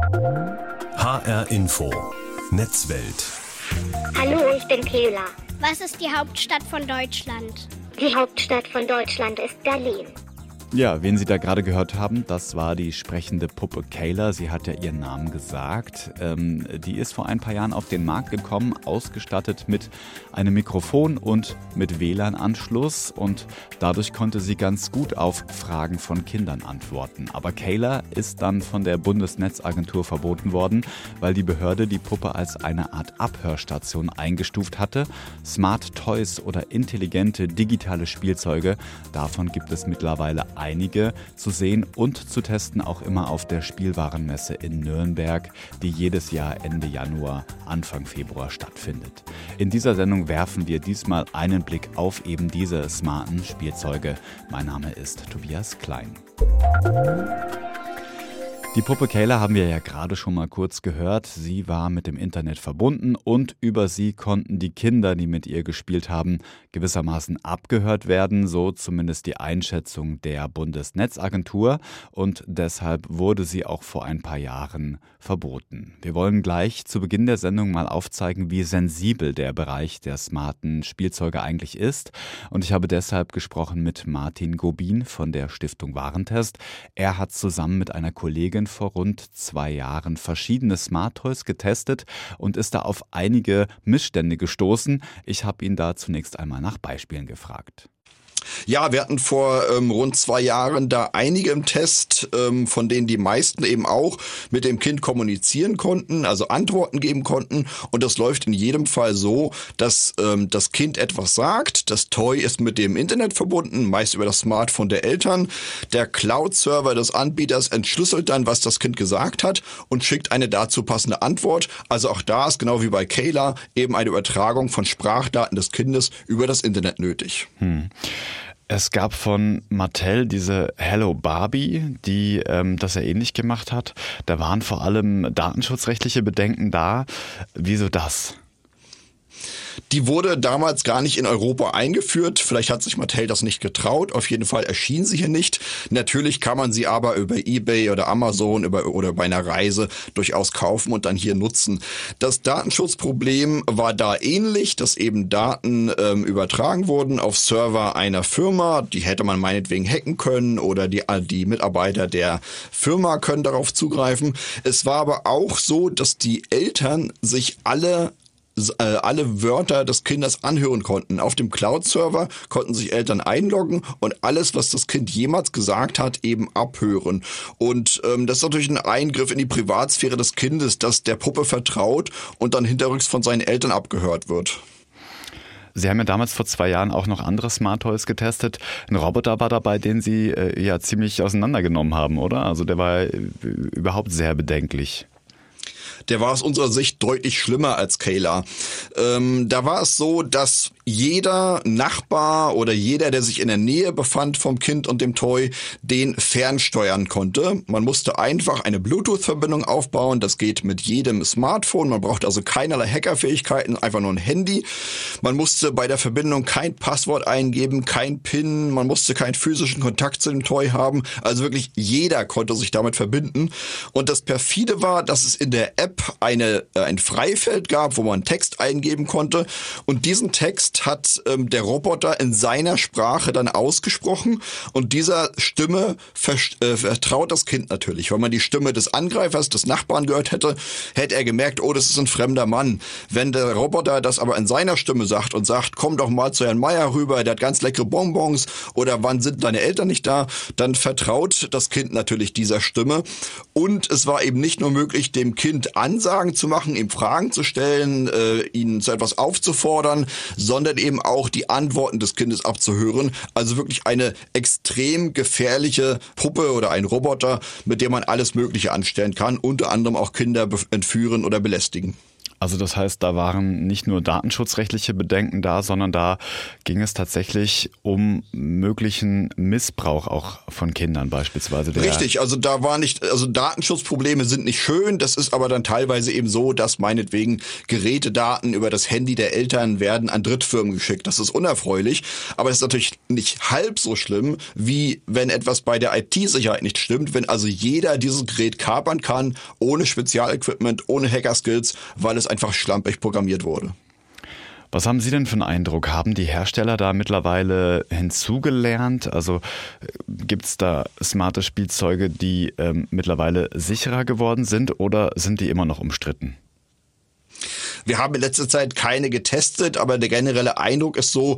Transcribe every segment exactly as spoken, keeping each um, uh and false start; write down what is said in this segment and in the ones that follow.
H R Info Netzwelt. Hallo, ich bin Kela. Was ist die Hauptstadt von Deutschland? Die Hauptstadt von Deutschland ist Berlin. Ja, wen Sie da gerade gehört haben, das war die sprechende Puppe Kayla. Sie hat ja ihren Namen gesagt. Ähm, die ist vor ein paar Jahren auf den Markt gekommen, ausgestattet mit einem Mikrofon und mit W L A N-Anschluss. Und dadurch konnte sie ganz gut auf Fragen von Kindern antworten. Aber Kayla ist dann von der Bundesnetzagentur verboten worden, weil die Behörde die Puppe als eine Art Abhörstation eingestuft hatte. Smart Toys oder intelligente digitale Spielzeuge, davon gibt es mittlerweile einige zu sehen und zu testen, auch immer auf der Spielwarenmesse in Nürnberg, die jedes Jahr Ende Januar, Anfang Februar stattfindet. In dieser Sendung werfen wir diesmal einen Blick auf eben diese smarten Spielzeuge. Mein Name ist Tobias Klein. Die Puppe Kayla haben wir ja gerade schon mal kurz gehört. Sie war mit dem Internet verbunden und über sie konnten die Kinder, die mit ihr gespielt haben, gewissermaßen abgehört werden, so zumindest die Einschätzung der Bundesnetzagentur, und deshalb wurde sie auch vor ein paar Jahren verboten. Wir wollen gleich zu Beginn der Sendung mal aufzeigen, wie sensibel der Bereich der smarten Spielzeuge eigentlich ist, und ich habe deshalb gesprochen mit Martin Gobin von der Stiftung Warentest. Er hat zusammen mit einer Kollegin vor rund zwei Jahren verschiedene Smart Toys getestet und ist da auf einige Missstände gestoßen. Ich habe ihn da zunächst einmal nach Beispielen gefragt. Ja, wir hatten vor ähm, rund zwei Jahren da einige im Test, ähm, von denen die meisten eben auch mit dem Kind kommunizieren konnten, also Antworten geben konnten. Und das läuft in jedem Fall so, dass ähm, das Kind etwas sagt, das Toy ist mit dem Internet verbunden, meist über das Smartphone der Eltern. Der Cloud-Server des Anbieters entschlüsselt dann, was das Kind gesagt hat und schickt eine dazu passende Antwort. Also auch da ist genau wie bei Kayla eben eine Übertragung von Sprachdaten des Kindes über das Internet nötig. Hm. Es gab von Mattel diese Hello Barbie, die ähm, das ja ähnlich gemacht hat. Da waren vor allem datenschutzrechtliche Bedenken da. Wieso das? Die wurde damals gar nicht in Europa eingeführt. Vielleicht hat sich Mattel das nicht getraut. Auf jeden Fall erschien sie hier nicht. Natürlich kann man sie aber über eBay oder Amazon über, oder bei einer Reise durchaus kaufen und dann hier nutzen. Das Datenschutzproblem war da ähnlich, dass eben Daten ähm, übertragen wurden auf Server einer Firma. Die hätte man meinetwegen hacken können oder die, die Mitarbeiter der Firma können darauf zugreifen. Es war aber auch so, dass die Eltern sich alle alle Wörter des Kindes anhören konnten. Auf dem Cloud-Server konnten sich Eltern einloggen und alles, was das Kind jemals gesagt hat, eben abhören. Und ähm, das ist natürlich ein Eingriff in die Privatsphäre des Kindes, dass der Puppe vertraut und dann hinterrücks von seinen Eltern abgehört wird. Sie haben ja damals vor zwei Jahren auch noch andere Smart Toys getestet. Ein Roboter war dabei, den Sie äh, ja ziemlich auseinandergenommen haben, oder? Also der war äh, überhaupt sehr bedenklich. Der war aus unserer Sicht deutlich schlimmer als Kayla. Ähm, da war es so, dass jeder Nachbar oder jeder, der sich in der Nähe befand vom Kind und dem Toy, den fernsteuern konnte. Man musste einfach eine Bluetooth-Verbindung aufbauen. Das geht mit jedem Smartphone. Man braucht also keinerlei Hackerfähigkeiten, einfach nur ein Handy. Man musste bei der Verbindung kein Passwort eingeben, kein PIN. Man musste keinen physischen Kontakt zu dem Toy haben. Also wirklich jeder konnte sich damit verbinden. Und das perfide war, dass es in der App eine äh, ein Freifeld gab, wo man Text eingeben konnte. Und diesen Text hat ähm, der Roboter in seiner Sprache dann ausgesprochen. Und dieser Stimme vers- äh, vertraut das Kind natürlich. Wenn man die Stimme des Angreifers, des Nachbarn gehört hätte, hätte er gemerkt, oh, das ist ein fremder Mann. Wenn der Roboter das aber in seiner Stimme sagt und sagt, komm doch mal zu Herrn Meier rüber, der hat ganz leckere Bonbons, oder wann sind deine Eltern nicht da, dann vertraut das Kind natürlich dieser Stimme. Und es war eben nicht nur möglich, dem Kind Ansagen zu machen, ihm Fragen zu stellen, äh, ihn zu etwas aufzufordern, sondern eben auch die Antworten des Kindes abzuhören. Also wirklich eine extrem gefährliche Puppe oder ein Roboter, mit dem man alles Mögliche anstellen kann, unter anderem auch Kinder entführen oder belästigen. Also das heißt, da waren nicht nur datenschutzrechtliche Bedenken da, sondern da ging es tatsächlich um möglichen Missbrauch auch von Kindern beispielsweise. Richtig, also da war nicht, also Datenschutzprobleme sind nicht schön, das ist aber dann teilweise eben so, dass meinetwegen Gerätedaten über das Handy der Eltern werden an Drittfirmen geschickt. Das ist unerfreulich, aber es ist natürlich nicht halb so schlimm, wie wenn etwas bei der I T-Sicherheit nicht stimmt, wenn also jeder dieses Gerät kapern kann, ohne Spezialequipment, ohne Hacker-Skills, weil es einfach schlampig programmiert wurde. Was haben Sie denn für einen Eindruck? Haben die Hersteller da mittlerweile hinzugelernt? Also gibt es da smarte Spielzeuge, die ähm, mittlerweile sicherer geworden sind oder sind die immer noch umstritten? Wir haben in letzter Zeit keine getestet, aber der generelle Eindruck ist so,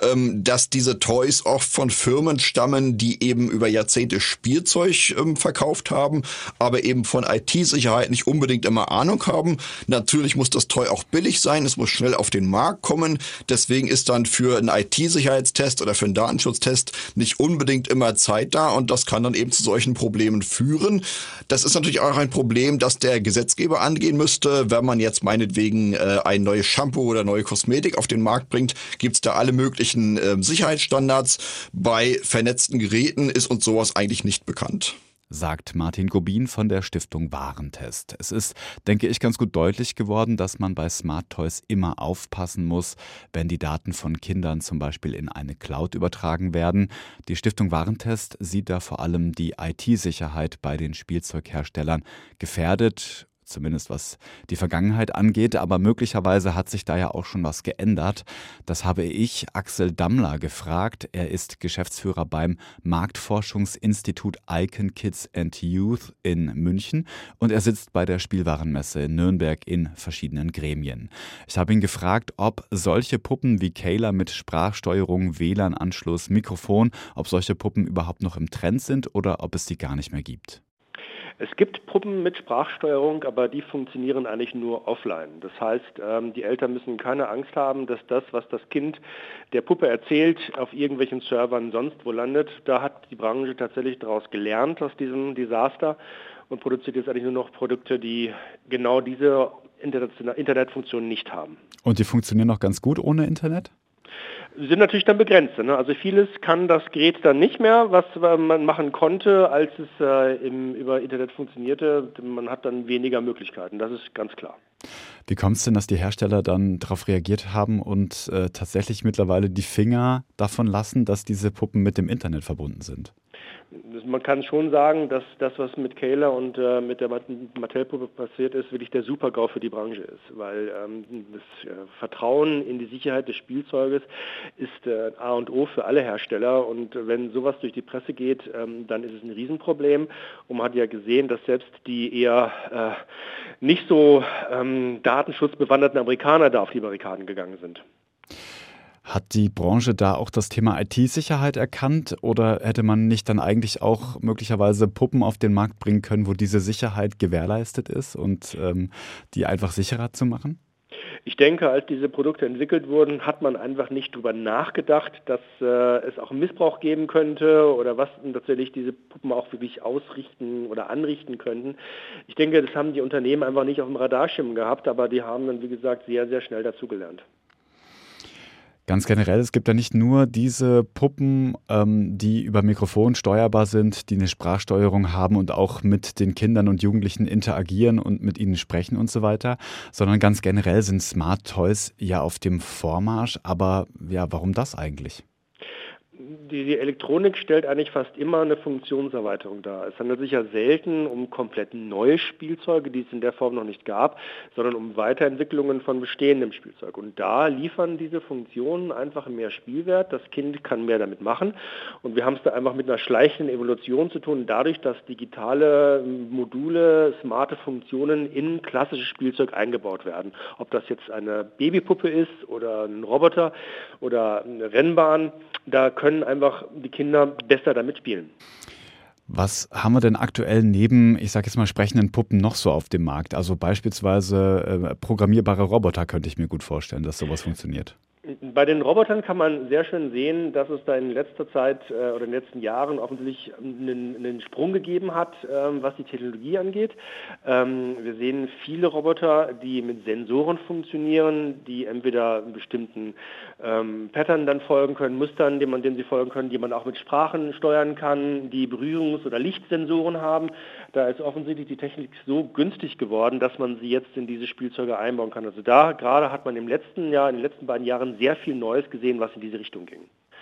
dass diese Toys oft von Firmen stammen, die eben über Jahrzehnte Spielzeug verkauft haben, aber eben von I T-Sicherheit nicht unbedingt immer Ahnung haben. Natürlich muss das Toy auch billig sein, es muss schnell auf den Markt kommen. Deswegen ist dann für einen I T-Sicherheitstest oder für einen Datenschutztest nicht unbedingt immer Zeit da und das kann dann eben zu solchen Problemen führen. Das ist natürlich auch ein Problem, das der Gesetzgeber angehen müsste, wenn man jetzt meinetwegen ein neues Shampoo oder neue Kosmetik auf den Markt bringt, gibt es da alle möglichen äh, Sicherheitsstandards. Bei vernetzten Geräten ist uns sowas eigentlich nicht bekannt. Sagt Martin Gobin von der Stiftung Warentest. Es ist, denke ich, ganz gut deutlich geworden, dass man bei Smart Toys immer aufpassen muss, wenn die Daten von Kindern zum Beispiel in eine Cloud übertragen werden. Die Stiftung Warentest sieht da vor allem die I T-Sicherheit bei den Spielzeugherstellern gefährdet. Zumindest was die Vergangenheit angeht, aber möglicherweise hat sich da ja auch schon was geändert. Das habe ich Axel Dammler gefragt. Er ist Geschäftsführer beim Marktforschungsinstitut Icon Kids and Youth in München und er sitzt bei der Spielwarenmesse in Nürnberg in verschiedenen Gremien. Ich habe ihn gefragt, ob solche Puppen wie Kayla mit Sprachsteuerung, W L A N-Anschluss, Mikrofon, ob solche Puppen überhaupt noch im Trend sind oder ob es die gar nicht mehr gibt. Es gibt Puppen mit Sprachsteuerung, aber die funktionieren eigentlich nur offline. Das heißt, die Eltern müssen keine Angst haben, dass das, was das Kind der Puppe erzählt, auf irgendwelchen Servern sonst wo landet. Da hat die Branche tatsächlich daraus gelernt, aus diesem Desaster und produziert jetzt eigentlich nur noch Produkte, die genau diese Internetfunktion nicht haben. Und die funktionieren auch ganz gut ohne Internet? Sind natürlich dann begrenzt. Ne? Also vieles kann das Gerät dann nicht mehr, was man machen konnte, als es äh, im, über Internet funktionierte. Man hat dann weniger Möglichkeiten, das ist ganz klar. Wie kommt es denn, dass die Hersteller dann darauf reagiert haben und äh, tatsächlich mittlerweile die Finger davon lassen, dass diese Puppen mit dem Internet verbunden sind? Man kann schon sagen, dass das, was mit Kayla und äh, mit der Mattel-Puppe passiert ist, wirklich der Super-GAU für die Branche ist. Weil ähm, das äh, Vertrauen in die Sicherheit des Spielzeuges ist äh, A und O für alle Hersteller. Und wenn sowas durch die Presse geht, ähm, dann ist es ein Riesenproblem. Und man hat ja gesehen, dass selbst die eher äh, nicht so ähm, datenschutzbewanderten Amerikaner da auf die Barrikaden gegangen sind. Hat die Branche da auch das Thema I T-Sicherheit erkannt oder hätte man nicht dann eigentlich auch möglicherweise Puppen auf den Markt bringen können, wo diese Sicherheit gewährleistet ist und ähm, die einfach sicherer zu machen? Ich denke, als diese Produkte entwickelt wurden, hat man einfach nicht drüber nachgedacht, dass äh, es auch Missbrauch geben könnte oder was tatsächlich diese Puppen auch wirklich ausrichten oder anrichten könnten. Ich denke, das haben die Unternehmen einfach nicht auf dem Radarschirm gehabt, aber die haben dann, wie gesagt, sehr, sehr schnell dazugelernt. Ganz generell, es gibt ja nicht nur diese Puppen, ähm, die über Mikrofon steuerbar sind, die eine Sprachsteuerung haben und auch mit den Kindern und Jugendlichen interagieren und mit ihnen sprechen und so weiter, sondern ganz generell sind Smart Toys ja auf dem Vormarsch. Aber ja, warum das eigentlich? Die, die Elektronik stellt eigentlich fast immer eine Funktionserweiterung dar. Es handelt sich ja selten um komplett neue Spielzeuge, die es in der Form noch nicht gab, sondern um Weiterentwicklungen von bestehendem Spielzeug. Und da liefern diese Funktionen einfach mehr Spielwert. Das Kind kann mehr damit machen. Und wir haben es da einfach mit einer schleichenden Evolution zu tun, dadurch, dass digitale Module, smarte Funktionen in klassisches Spielzeug eingebaut werden. Ob das jetzt eine Babypuppe ist oder ein Roboter oder eine Rennbahn, da können einfach die Kinder besser damit spielen. Was haben wir denn aktuell neben, ich sage jetzt mal, sprechenden Puppen noch so auf dem Markt? Also beispielsweise äh, programmierbare Roboter könnte ich mir gut vorstellen, dass sowas funktioniert. Bei den Robotern kann man sehr schön sehen, dass es da in letzter Zeit äh, oder in den letzten Jahren offensichtlich einen, einen Sprung gegeben hat, ähm, was die Technologie angeht. Ähm, wir sehen viele Roboter, die mit Sensoren funktionieren, die entweder einen bestimmten ähm, Pattern dann folgen können, Mustern, dem man, dem sie folgen können, die man auch mit Sprachen steuern kann, die Berührungs- oder Lichtsensoren haben. Da ist offensichtlich die Technik so günstig geworden, dass man sie jetzt in diese Spielzeuge einbauen kann. Also da gerade hat man im letzten Jahr, in den letzten beiden Jahren sehr viel Neues gesehen, was in diese Richtung ging.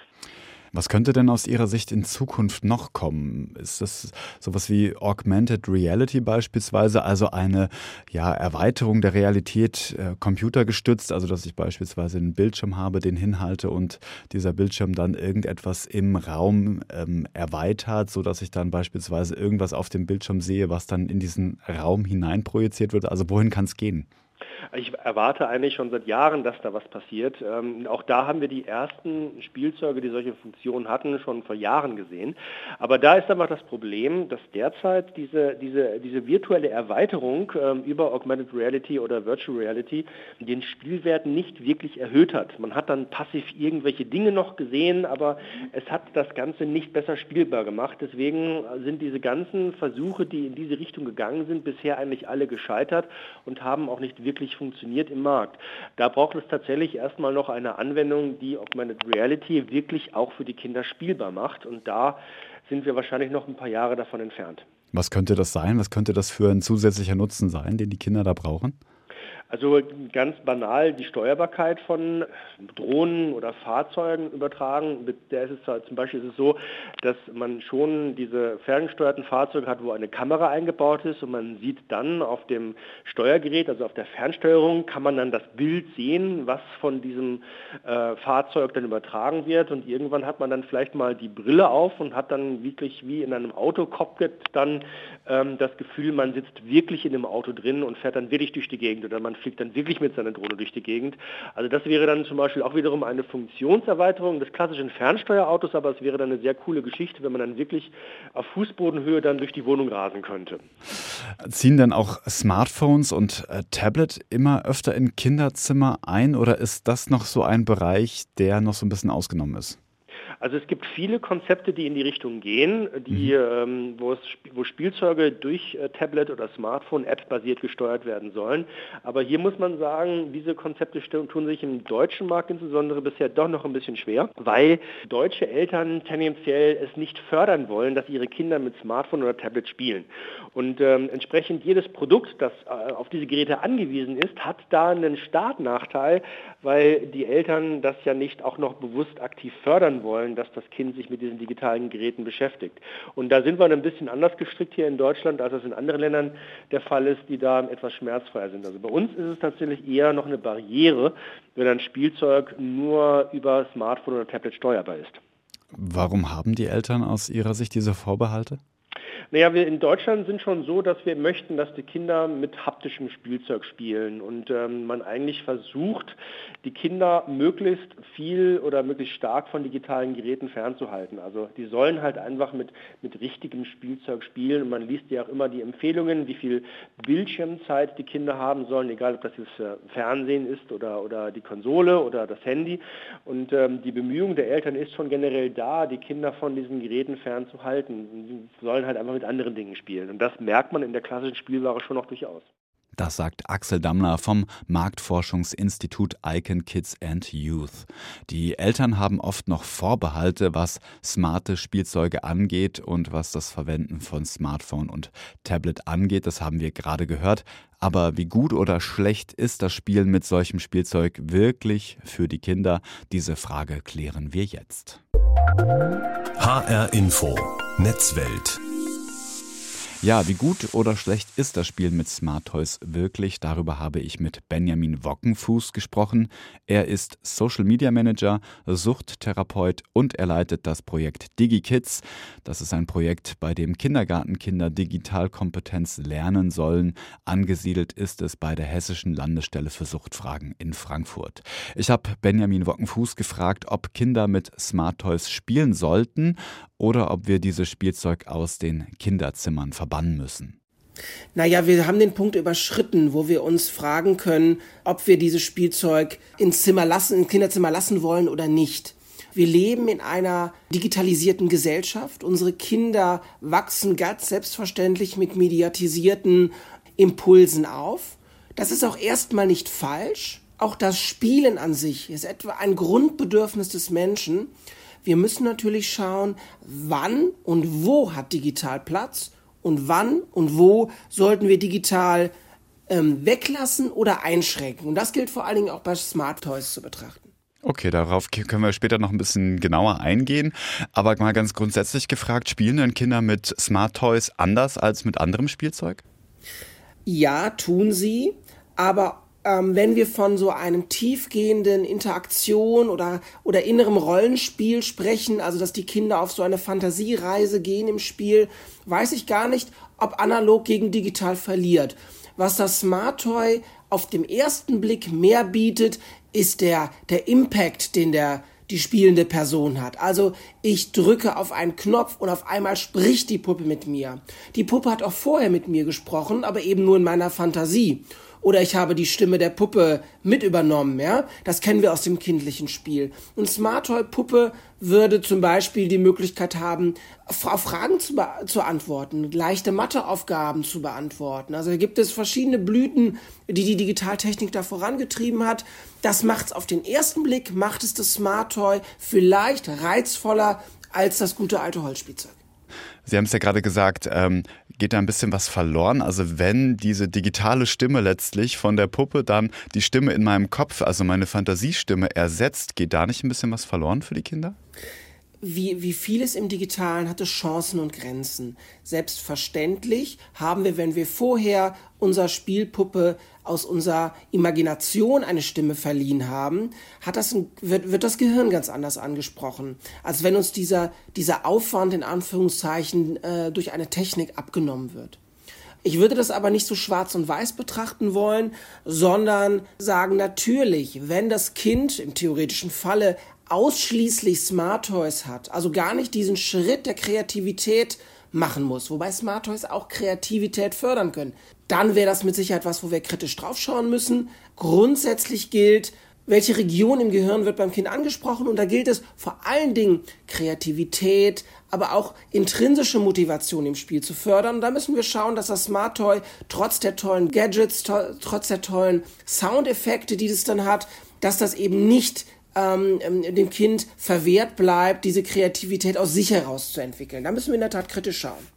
Was könnte denn aus Ihrer Sicht in Zukunft noch kommen? Ist das sowas wie Augmented Reality beispielsweise, also eine ja, Erweiterung der Realität äh, computergestützt, also dass ich beispielsweise einen Bildschirm habe, den hinhalte und dieser Bildschirm dann irgendetwas im Raum ähm, erweitert, sodass ich dann beispielsweise irgendwas auf dem Bildschirm sehe, was dann in diesen Raum hineinprojiziert wird? Also wohin kann es gehen? Ich erwarte eigentlich schon seit Jahren, dass da was passiert. Ähm, auch da haben wir die ersten Spielzeuge, die solche Funktionen hatten, schon vor Jahren gesehen. Aber da ist einfach das Problem, dass derzeit diese, diese, diese virtuelle Erweiterung ähm, über Augmented Reality oder Virtual Reality den Spielwert nicht wirklich erhöht hat. Man hat dann passiv irgendwelche Dinge noch gesehen, aber es hat das Ganze nicht besser spielbar gemacht. Deswegen sind diese ganzen Versuche, die in diese Richtung gegangen sind, bisher eigentlich alle gescheitert und haben auch nicht wirklich funktioniert im Markt. Da braucht es tatsächlich erstmal noch eine Anwendung, die Augmented Reality wirklich auch für die Kinder spielbar macht. Und da sind wir wahrscheinlich noch ein paar Jahre davon entfernt. Was könnte das sein? Was könnte das für ein zusätzlicher Nutzen sein, den die Kinder da brauchen? Also ganz banal die Steuerbarkeit von Drohnen oder Fahrzeugen übertragen. Mit der ist es zum Beispiel ist es so, dass man schon diese ferngesteuerten Fahrzeuge hat, wo eine Kamera eingebaut ist und man sieht dann auf dem Steuergerät, also auf der Fernsteuerung, kann man dann das Bild sehen, was von diesem äh, Fahrzeug dann übertragen wird, und irgendwann hat man dann vielleicht mal die Brille auf und hat dann wirklich wie in einem Autocockpit dann ähm, das Gefühl, man sitzt wirklich in dem Auto drin und fährt dann wirklich durch die Gegend, oder man fliegt dann wirklich mit seiner Drohne durch die Gegend. Also das wäre dann zum Beispiel auch wiederum eine Funktionserweiterung des klassischen Fernsteuerautos, aber es wäre dann eine sehr coole Geschichte, wenn man dann wirklich auf Fußbodenhöhe dann durch die Wohnung rasen könnte. Ziehen denn auch Smartphones und äh, Tablet immer öfter in Kinderzimmer ein, oder ist das noch so ein Bereich, der noch so ein bisschen ausgenommen ist? Also es gibt viele Konzepte, die in die Richtung gehen, die, mhm. ähm, wo, es, wo Spielzeuge durch äh, Tablet oder Smartphone App-basiert gesteuert werden sollen. Aber hier muss man sagen, diese Konzepte tun sich im deutschen Markt insbesondere bisher doch noch ein bisschen schwer, weil deutsche Eltern tendenziell es nicht fördern wollen, dass ihre Kinder mit Smartphone oder Tablet spielen. Und ähm, entsprechend jedes Produkt, das äh, auf diese Geräte angewiesen ist, hat da einen Startnachteil, weil die Eltern das ja nicht auch noch bewusst aktiv fördern wollen, dass das Kind sich mit diesen digitalen Geräten beschäftigt. Und da sind wir ein bisschen anders gestrickt hier in Deutschland, als es in anderen Ländern der Fall ist, die da etwas schmerzfreier sind. Also bei uns ist es tatsächlich eher noch eine Barriere, wenn ein Spielzeug nur über Smartphone oder Tablet steuerbar ist. Warum haben die Eltern aus Ihrer Sicht diese Vorbehalte? Naja, wir in Deutschland sind schon so, dass wir möchten, dass die Kinder mit haptischem Spielzeug spielen und ähm, man eigentlich versucht, die Kinder möglichst viel oder möglichst stark von digitalen Geräten fernzuhalten. Also die sollen halt einfach mit, mit richtigem Spielzeug spielen, und man liest ja auch immer die Empfehlungen, wie viel Bildschirmzeit die Kinder haben sollen, egal ob das das Fernsehen ist oder, oder die Konsole oder das Handy. Und ähm, die Bemühung der Eltern ist schon generell da, die Kinder von diesen Geräten fernzuhalten. Sie sollen halt einfach mit anderen Dingen spielen. Und das merkt man in der klassischen Spielware schon noch durchaus. Das sagt Axel Dammler vom Marktforschungsinstitut Icon Kids and Youth. Die Eltern haben oft noch Vorbehalte, was smarte Spielzeuge angeht und was das Verwenden von Smartphone und Tablet angeht. Das haben wir gerade gehört. Aber wie gut oder schlecht ist das Spielen mit solchem Spielzeug wirklich für die Kinder? Diese Frage klären wir jetzt. H R Info Netzwelt. Ja, wie gut oder schlecht ist das Spielen mit Smart Toys wirklich? Darüber habe ich mit Benjamin Wockenfuß gesprochen. Er ist Social Media Manager, Suchttherapeut und er leitet das Projekt DigiKids. Das ist ein Projekt, bei dem Kindergartenkinder Digitalkompetenz lernen sollen. Angesiedelt ist es bei der Hessischen Landesstelle für Suchtfragen in Frankfurt. Ich habe Benjamin Wockenfuß gefragt, ob Kinder mit Smart Toys spielen sollten oder ob wir dieses Spielzeug aus den Kinderzimmern verbannen müssen. Naja, wir haben den Punkt überschritten, wo wir uns fragen können, ob wir dieses Spielzeug ins Zimmer lassen, ins Kinderzimmer lassen wollen oder nicht. Wir leben in einer digitalisierten Gesellschaft. Unsere Kinder wachsen ganz selbstverständlich mit mediatisierten Impulsen auf. Das ist auch erstmal nicht falsch. Auch das Spielen an sich ist etwa ein Grundbedürfnis des Menschen. Wir müssen natürlich schauen, wann und wo hat digital Platz und wann und wo sollten wir digital ähm, weglassen oder einschränken. Und das gilt vor allen Dingen auch bei Smart Toys zu betrachten. Okay, darauf können wir später noch ein bisschen genauer eingehen. Aber mal ganz grundsätzlich gefragt, spielen denn Kinder mit Smart Toys anders als mit anderem Spielzeug? Ja, tun sie. Aber ähm, wenn wir von so einem tiefgehenden Interaktion oder, oder innerem Rollenspiel sprechen, also dass die Kinder auf so eine Fantasiereise gehen im Spiel, weiß ich gar nicht, ob analog gegen digital verliert. Was das Smart Toy auf dem ersten Blick mehr bietet, ist der, der Impact, den der, die spielende Person hat. Also ich drücke auf einen Knopf und auf einmal spricht die Puppe mit mir. Die Puppe hat auch vorher mit mir gesprochen, aber eben nur in meiner Fantasie. Oder ich habe die Stimme der Puppe mit übernommen, ja. Das kennen wir aus dem kindlichen Spiel. Und Smart Toy Puppe würde zum Beispiel die Möglichkeit haben, auf Fragen zu, be- zu antworten, leichte Matheaufgaben zu beantworten. Also da gibt es verschiedene Blüten, die die Digitaltechnik da vorangetrieben hat. Das macht es auf den ersten Blick, macht es das Smart Toy vielleicht reizvoller als das gute alte Holzspielzeug. Sie haben es ja gerade gesagt, ähm, geht da ein bisschen was verloren? Also wenn diese digitale Stimme letztlich von der Puppe dann die Stimme in meinem Kopf, also meine Fantasiestimme ersetzt, geht da nicht ein bisschen was verloren für die Kinder? Wie, wie vieles im Digitalen hat es Chancen und Grenzen. Selbstverständlich haben wir, wenn wir vorher unserer Spielpuppe aus unserer Imagination eine Stimme verliehen haben, hat das ein, wird, wird das Gehirn ganz anders angesprochen, als wenn uns dieser, dieser Aufwand in Anführungszeichen äh, durch eine Technik abgenommen wird. Ich würde das aber nicht so schwarz und weiß betrachten wollen, sondern sagen, natürlich, wenn das Kind im theoretischen Falle ausschließlich Smart Toys hat, also gar nicht diesen Schritt der Kreativität machen muss, wobei Smart Toys auch Kreativität fördern können, dann wäre das mit Sicherheit was, wo wir kritisch draufschauen müssen. Grundsätzlich gilt, welche Region im Gehirn wird beim Kind angesprochen, und da gilt es vor allen Dingen Kreativität, aber auch intrinsische Motivation im Spiel zu fördern. Und da müssen wir schauen, dass das Smart Toy trotz der tollen Gadgets, to- trotz der tollen Soundeffekte, die das dann hat, dass das eben nicht ähm, dem Kind verwehrt bleibt, diese Kreativität aus sich heraus zu entwickeln. Da müssen wir in der Tat kritisch schauen.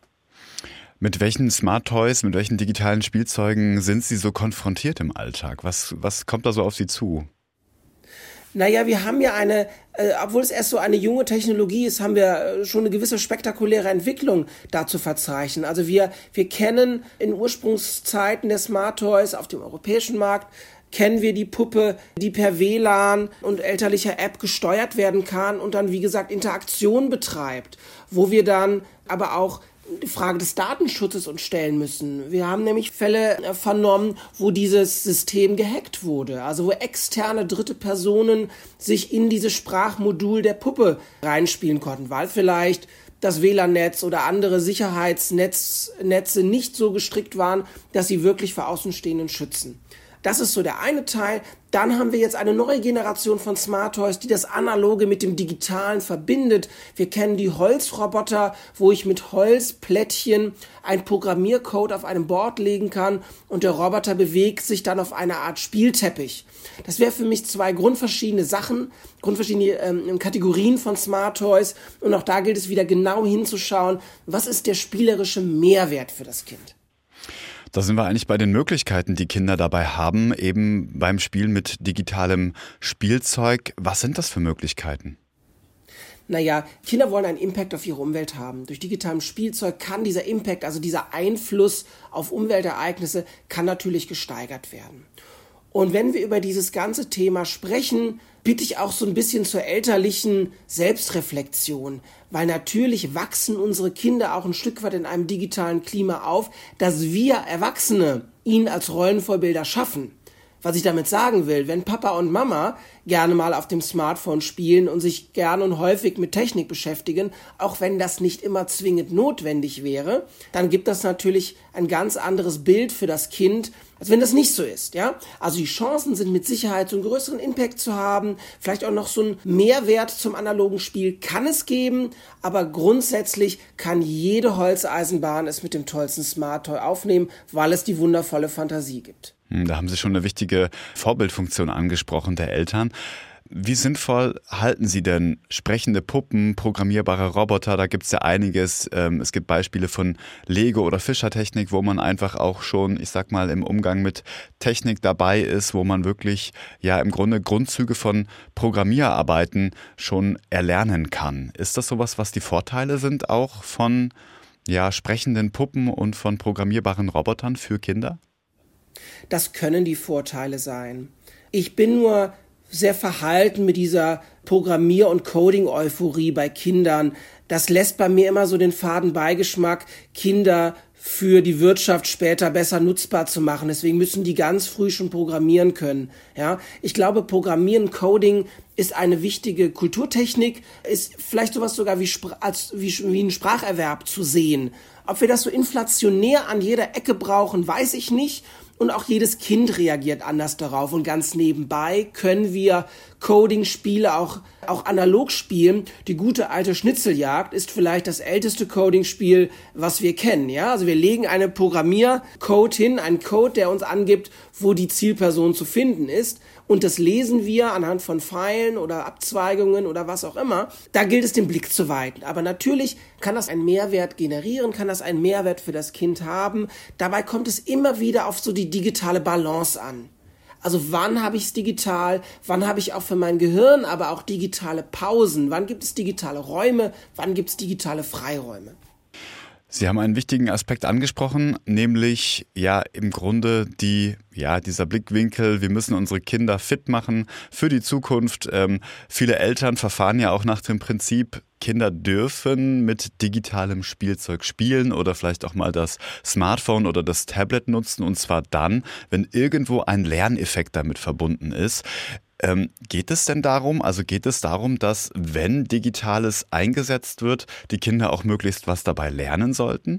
Mit welchen Smart Toys, mit welchen digitalen Spielzeugen sind Sie so konfrontiert im Alltag? Was, was kommt da so auf Sie zu? Naja, wir haben ja eine, äh, obwohl es erst so eine junge Technologie ist, haben wir äh, schon eine gewisse spektakuläre Entwicklung da zu verzeichnen. Also wir, wir kennen in Ursprungszeiten der Smart Toys auf dem europäischen Markt, kennen wir die Puppe, die per W L A N und elterlicher App gesteuert werden kann und dann, wie gesagt, Interaktion betreibt, wo wir dann aber auch die Frage des Datenschutzes uns stellen müssen. Wir haben nämlich Fälle vernommen, wo dieses System gehackt wurde, also wo externe dritte Personen sich in dieses Sprachmodul der Puppe reinspielen konnten, weil vielleicht das W L A N-Netz oder andere Sicherheitsnetze nicht so gestrickt waren, dass sie wirklich vor Außenstehenden schützen. Das ist so der eine Teil. Dann haben wir jetzt eine neue Generation von Smart Toys, die das Analoge mit dem Digitalen verbindet. Wir kennen die Holzroboter, wo ich mit Holzplättchen ein Programmiercode auf einem Board legen kann und der Roboter bewegt sich dann auf eine Art Spielteppich. Das wäre für mich zwei grundverschiedene Sachen, grundverschiedene ähm, Kategorien von Smart Toys. Und auch da gilt es wieder genau hinzuschauen, was ist der spielerische Mehrwert für das Kind. Da sind wir eigentlich bei den Möglichkeiten, die Kinder dabei haben, eben beim Spiel mit digitalem Spielzeug. Was sind das für Möglichkeiten? Naja, Kinder wollen einen Impact auf ihre Umwelt haben. Durch digitalem Spielzeug kann dieser Impact, also dieser Einfluss auf Umweltereignisse, kann natürlich gesteigert werden. Und wenn wir über dieses ganze Thema sprechen, bitte ich auch so ein bisschen zur elterlichen Selbstreflexion, weil natürlich wachsen unsere Kinder auch ein Stück weit in einem digitalen Klima auf, dass wir Erwachsene ihnen als Rollenvorbilder schaffen. Was ich damit sagen will, wenn Papa und Mama gerne mal auf dem Smartphone spielen und sich gerne und häufig mit Technik beschäftigen, auch wenn das nicht immer zwingend notwendig wäre, dann gibt das natürlich ein ganz anderes Bild für das Kind, als wenn das nicht so ist, ja. Also die Chancen sind mit Sicherheit, so einen größeren Impact zu haben, vielleicht auch noch so einen Mehrwert zum analogen Spiel kann es geben, aber grundsätzlich kann jede Holzeisenbahn es mit dem tollsten Smart Toy aufnehmen, weil es die wundervolle Fantasie gibt. Da haben Sie schon eine wichtige Vorbildfunktion angesprochen der Eltern. Wie sinnvoll halten Sie denn sprechende Puppen, programmierbare Roboter? Da gibt es ja einiges. Es gibt Beispiele von Lego oder Fischertechnik, wo man einfach auch schon, ich sag mal, im Umgang mit Technik dabei ist, wo man wirklich ja im Grunde Grundzüge von Programmierarbeiten schon erlernen kann. Ist das sowas, was die Vorteile sind auch von ja, sprechenden Puppen und von programmierbaren Robotern für Kinder? Das können die Vorteile sein. Ich bin nur sehr verhalten mit dieser Programmier- und Coding-Euphorie bei Kindern. Das lässt bei mir immer so den faden Beigeschmack, Kinder für die Wirtschaft später besser nutzbar zu machen. Deswegen müssen die ganz früh schon programmieren können. Ja, ich glaube, Programmieren, Coding ist eine wichtige Kulturtechnik, ist vielleicht sowas sogar wie, als, wie, wie ein Spracherwerb zu sehen. Ob wir das so inflationär an jeder Ecke brauchen, weiß ich nicht. Und auch jedes Kind reagiert anders darauf. Und ganz nebenbei können wir Coding-Spiele auch, auch analog spielen. Die gute alte Schnitzeljagd ist vielleicht das älteste Coding-Spiel, was wir kennen. Ja, also wir legen einen Programmiercode hin, einen Code, der uns angibt, wo die Zielperson zu finden ist. Und das lesen wir anhand von Pfeilen oder Abzweigungen oder was auch immer. Da gilt es, den Blick zu weiten. Aber natürlich kann das einen Mehrwert generieren, kann das einen Mehrwert für das Kind haben. Dabei kommt es immer wieder auf so die digitale Balance an. Also wann habe ich es digital, wann habe ich auch für mein Gehirn, aber auch digitale Pausen, wann gibt es digitale Räume, wann gibt es digitale Freiräume. Sie haben einen wichtigen Aspekt angesprochen, nämlich ja im Grunde die ja dieser Blickwinkel, wir müssen unsere Kinder fit machen für die Zukunft. Ähm, viele Eltern verfahren ja auch nach dem Prinzip, Kinder dürfen mit digitalem Spielzeug spielen oder vielleicht auch mal das Smartphone oder das Tablet nutzen, und zwar dann, wenn irgendwo ein Lerneffekt damit verbunden ist. Ähm, geht es denn darum, also geht es darum, dass, wenn Digitales eingesetzt wird, die Kinder auch möglichst was dabei lernen sollten?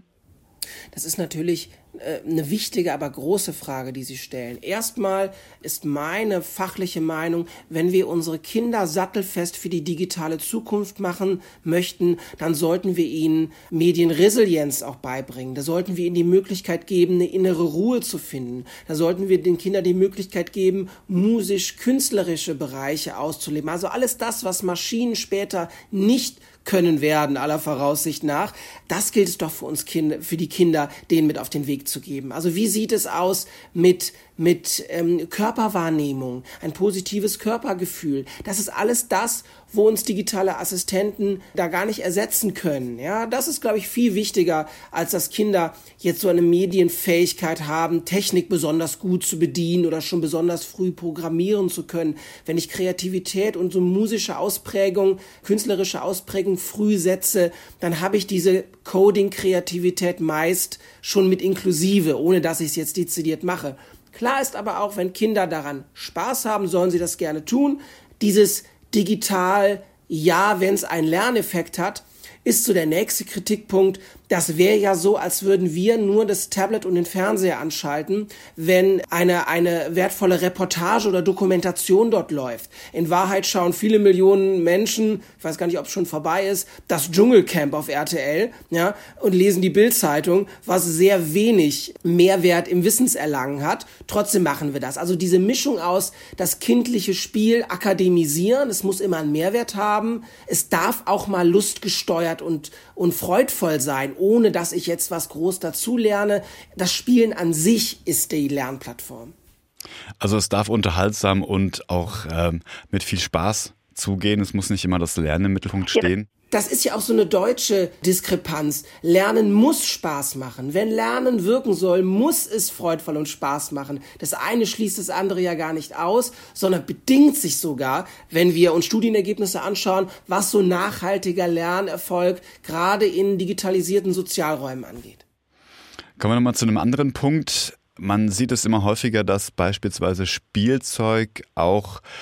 Das ist natürlich äh, eine wichtige, aber große Frage, die Sie stellen. Erstmal ist meine fachliche Meinung, wenn wir unsere Kinder sattelfest für die digitale Zukunft machen möchten, dann sollten wir ihnen Medienresilienz auch beibringen. Da sollten wir ihnen die Möglichkeit geben, eine innere Ruhe zu finden. Da sollten wir den Kindern die Möglichkeit geben, musisch-künstlerische Bereiche auszuleben. Also alles das, was Maschinen später nicht können werden, aller Voraussicht nach. Das gilt es doch für uns Kinder, für die Kinder, denen mit auf den Weg zu geben. Also wie sieht es aus mit mit ähm, Körperwahrnehmung, ein positives Körpergefühl? Das ist alles das, wo uns digitale Assistenten da gar nicht ersetzen können. Ja, das ist, glaube ich, viel wichtiger, als dass Kinder jetzt so eine Medienfähigkeit haben, Technik besonders gut zu bedienen oder schon besonders früh programmieren zu können. Wenn ich Kreativität und so musische Ausprägung, künstlerische Ausprägung früh setze, dann habe ich diese Coding-Kreativität meist schon mit inklusive, ohne dass ich es jetzt dezidiert mache. Klar ist aber auch, wenn Kinder daran Spaß haben, sollen sie das gerne tun. Dieses digital, ja, wenn es einen Lerneffekt hat, ist so der nächste Kritikpunkt. Das wäre ja so, als würden wir nur das Tablet und den Fernseher anschalten, wenn eine, eine wertvolle Reportage oder Dokumentation dort läuft. In Wahrheit schauen viele Millionen Menschen, ich weiß gar nicht, ob es schon vorbei ist, das Dschungelcamp auf R T L, ja, und lesen die Bild-Zeitung, was sehr wenig Mehrwert im Wissenserlangen hat. Trotzdem machen wir das. Also diese Mischung aus das kindliche Spiel akademisieren, es muss immer einen Mehrwert haben, es darf auch mal lustgesteuert und, und freudvoll sein, ohne dass ich jetzt was groß dazu lerne. Das Spielen an sich ist die Lernplattform. Also es darf unterhaltsam und auch ähm, mit viel Spaß zugehen. Es muss nicht immer das Lernen im Mittelpunkt stehen. Das ist ja auch so eine deutsche Diskrepanz. Lernen muss Spaß machen. Wenn Lernen wirken soll, muss es freudvoll und Spaß machen. Das eine schließt das andere ja gar nicht aus, sondern bedingt sich sogar, wenn wir uns Studienergebnisse anschauen, was so nachhaltiger Lernerfolg gerade in digitalisierten Sozialräumen angeht. Kommen wir nochmal zu einem anderen Punkt. Man sieht es immer häufiger, dass beispielsweise Spielzeug auch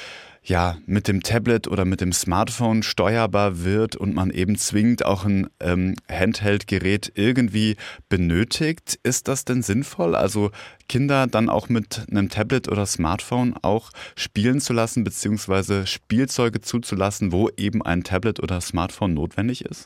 ja, mit dem Tablet oder mit dem Smartphone steuerbar wird und man eben zwingend auch ein ähm, Handheld-Gerät irgendwie benötigt. Ist das denn sinnvoll? Also Kinder dann auch mit einem Tablet oder Smartphone auch spielen zu lassen, beziehungsweise Spielzeuge zuzulassen, wo eben ein Tablet oder Smartphone notwendig ist?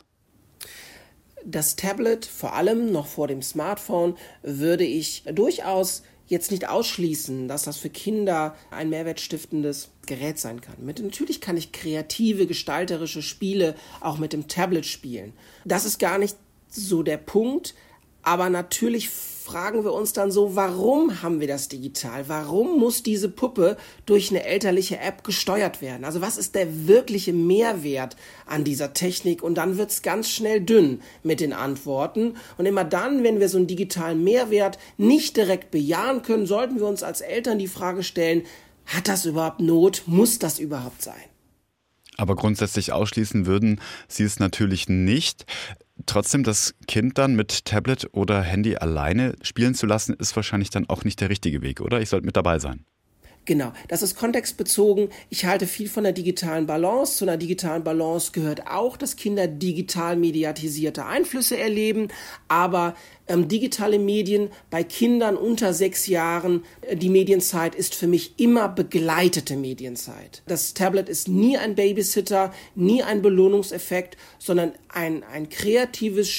Das Tablet, vor allem noch vor dem Smartphone, würde ich durchaus jetzt nicht ausschließen, dass das für Kinder ein mehrwertstiftendes Gerät sein kann. Mit, natürlich kann ich kreative, gestalterische Spiele auch mit dem Tablet spielen. Das ist gar nicht so der Punkt, aber natürlich fragen wir uns dann so, warum haben wir das digital? Warum muss diese Puppe durch eine elterliche App gesteuert werden? Also was ist der wirkliche Mehrwert an dieser Technik? Und dann wird es ganz schnell dünn mit den Antworten. Und immer dann, wenn wir so einen digitalen Mehrwert nicht direkt bejahen können, sollten wir uns als Eltern die Frage stellen, hat das überhaupt Not? Muss das überhaupt sein? Aber grundsätzlich ausschließen würden Sie es natürlich nicht. Trotzdem, das Kind dann mit Tablet oder Handy alleine spielen zu lassen, ist wahrscheinlich dann auch nicht der richtige Weg, oder? Ich sollte mit dabei sein. Genau, das ist kontextbezogen. Ich halte viel von der digitalen Balance. Zu einer digitalen Balance gehört auch, dass Kinder digital mediatisierte Einflüsse erleben. Aber ähm, digitale Medien bei Kindern unter sechs Jahren, äh, die Medienzeit ist für mich immer begleitete Medienzeit. Das Tablet ist nie ein Babysitter, nie ein Belohnungseffekt, sondern ein, ein kreatives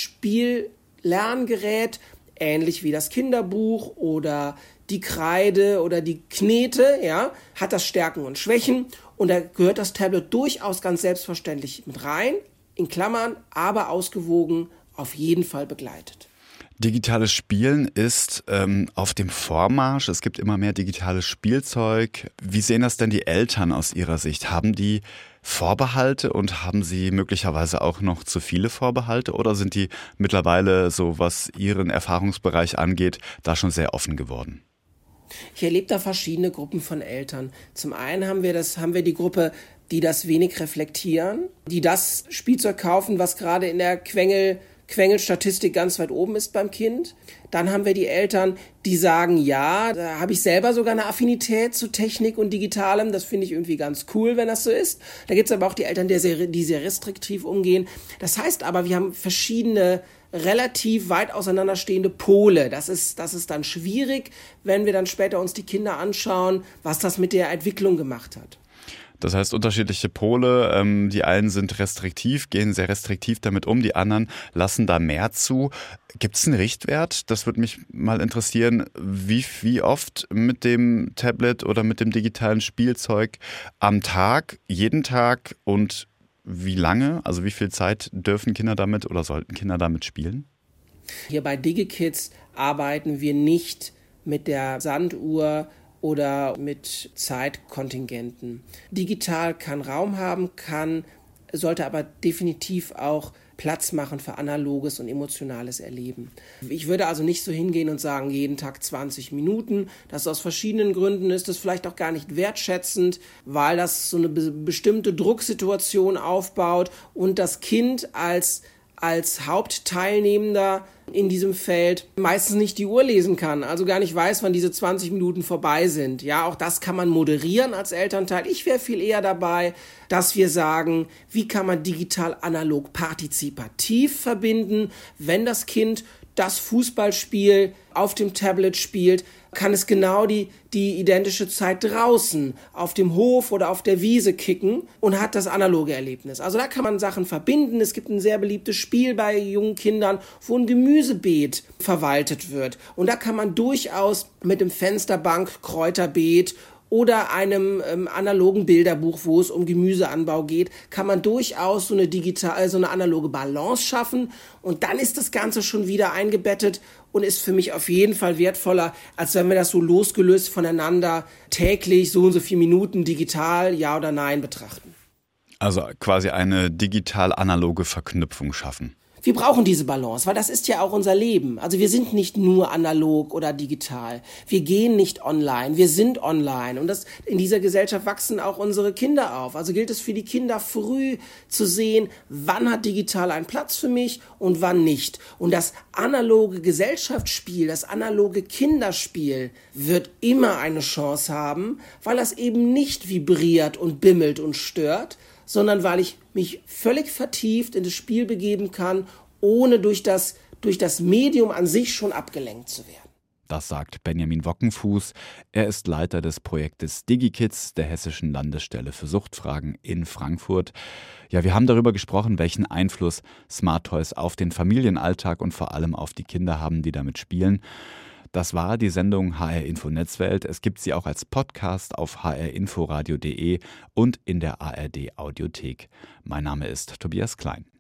Spiel-Lerngerät, ähnlich wie das Kinderbuch oder die Kreide oder die Knete, ja, hat das Stärken und Schwächen und da gehört das Tablet durchaus ganz selbstverständlich mit rein, in Klammern, aber ausgewogen, auf jeden Fall begleitet. Digitales Spielen ist ähm, auf dem Vormarsch. Es gibt immer mehr digitales Spielzeug. Wie sehen das denn die Eltern aus ihrer Sicht? Haben die Vorbehalte und haben sie möglicherweise auch noch zu viele Vorbehalte oder sind die mittlerweile, so was ihren Erfahrungsbereich angeht, da schon sehr offen geworden? Ich erlebe da verschiedene Gruppen von Eltern. Zum einen haben wir das, haben wir die Gruppe, die das wenig reflektieren, die das Spielzeug kaufen, was gerade in der Quengel, Quengelstatistik ganz weit oben ist beim Kind. Dann haben wir die Eltern, die sagen, ja, da habe ich selber sogar eine Affinität zu Technik und Digitalem. Das finde ich irgendwie ganz cool, wenn das so ist. Da gibt es aber auch die Eltern, die sehr, die sehr restriktiv umgehen. Das heißt aber, wir haben verschiedene relativ weit auseinanderstehende Pole. Das ist, das ist dann schwierig, wenn wir dann später uns die Kinder anschauen, was das mit der Entwicklung gemacht hat. Das heißt, unterschiedliche Pole, ähm, die einen sind restriktiv, gehen sehr restriktiv damit um, die anderen lassen da mehr zu. Gibt es einen Richtwert? Das würde mich mal interessieren, wie, wie oft mit dem Tablet oder mit dem digitalen Spielzeug am Tag, jeden Tag und wie lange, also wie viel Zeit dürfen Kinder damit oder sollten Kinder damit spielen? Hier bei DigiKids arbeiten wir nicht mit der Sanduhr oder mit Zeitkontingenten. Digital kann Raum haben, kann, sollte aber definitiv auch Platz machen für analoges und emotionales Erleben. Ich würde also nicht so hingehen und sagen, jeden Tag zwanzig Minuten. Das aus verschiedenen Gründen ist das vielleicht auch gar nicht wertschätzend, weil das so eine be- bestimmte Drucksituation aufbaut und das Kind als als Hauptteilnehmender in diesem Feld meistens nicht die Uhr lesen kann, also gar nicht weiß, wann diese zwanzig Minuten vorbei sind. Ja, auch das kann man moderieren als Elternteil. Ich wäre viel eher dabei, dass wir sagen, wie kann man digital analog partizipativ verbinden, wenn das Kind das Fußballspiel auf dem Tablet spielt, kann es genau die, die identische Zeit draußen auf dem Hof oder auf der Wiese kicken und hat das analoge Erlebnis. Also da kann man Sachen verbinden. Es gibt ein sehr beliebtes Spiel bei jungen Kindern, wo ein Gemüsebeet verwaltet wird. Und da kann man durchaus mit dem Fensterbank Kräuterbeet oder einem ähm, analogen Bilderbuch, wo es um Gemüseanbau geht, kann man durchaus so eine digital, so eine analoge Balance schaffen und dann ist das Ganze schon wieder eingebettet und ist für mich auf jeden Fall wertvoller, als wenn wir das so losgelöst voneinander täglich so und so viele Minuten digital, ja oder nein betrachten. Also quasi eine digital-analoge Verknüpfung schaffen. Wir brauchen diese Balance, weil das ist ja auch unser Leben. Also wir sind nicht nur analog oder digital. Wir gehen nicht online, wir sind online. Und das, in dieser Gesellschaft wachsen auch unsere Kinder auf. Also gilt es für die Kinder früh zu sehen, wann hat digital einen Platz für mich und wann nicht. Und das analoge Gesellschaftsspiel, das analoge Kinderspiel wird immer eine Chance haben, weil das eben nicht vibriert und bimmelt und stört, sondern weil ich mich völlig vertieft in das Spiel begeben kann, ohne durch das, durch das Medium an sich schon abgelenkt zu werden. Das sagt Benjamin Wockenfuß. Er ist Leiter des Projektes DigiKids der Hessischen Landesstelle für Suchtfragen in Frankfurt. Ja, wir haben darüber gesprochen, welchen Einfluss Smart Toys auf den Familienalltag und vor allem auf die Kinder haben, die damit spielen. Das war die Sendung H R Info Netzwelt. Es gibt sie auch als Podcast auf h r inforadio punkt d e und in der A R D Audiothek. Mein Name ist Tobias Klein.